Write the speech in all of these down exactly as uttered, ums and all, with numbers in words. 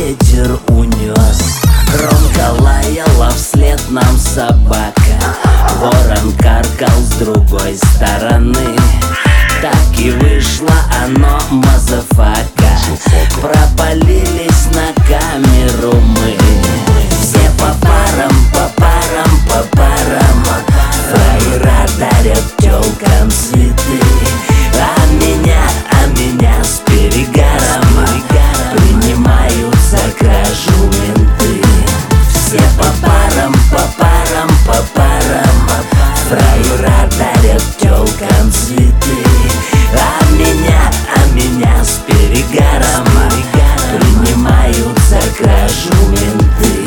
ветер унес. Громко лаяла вслед нам собака, ворон каркал с другой стороны. Так и вышло оно, мазафака, пропалились на камеру мы. Все по парам, по парам, по парам, фраера дарят тёлкам цветы. А меня, а меня с перегаром принимают за кражу менты. Все по парам, по парам, по парам, фраера дарят тёлкам цветы. А меня, а меня с перегаром принимают за кражу менты.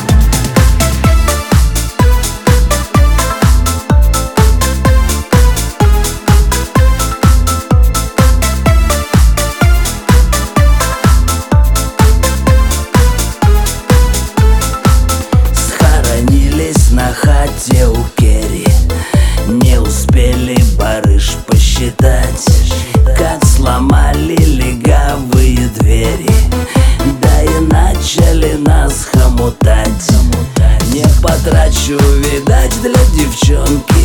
На хате у Керри не успели барыш посчитать, как сломали легавые двери, да и начали нас хомутать. Не потрачу, видать, для девчонки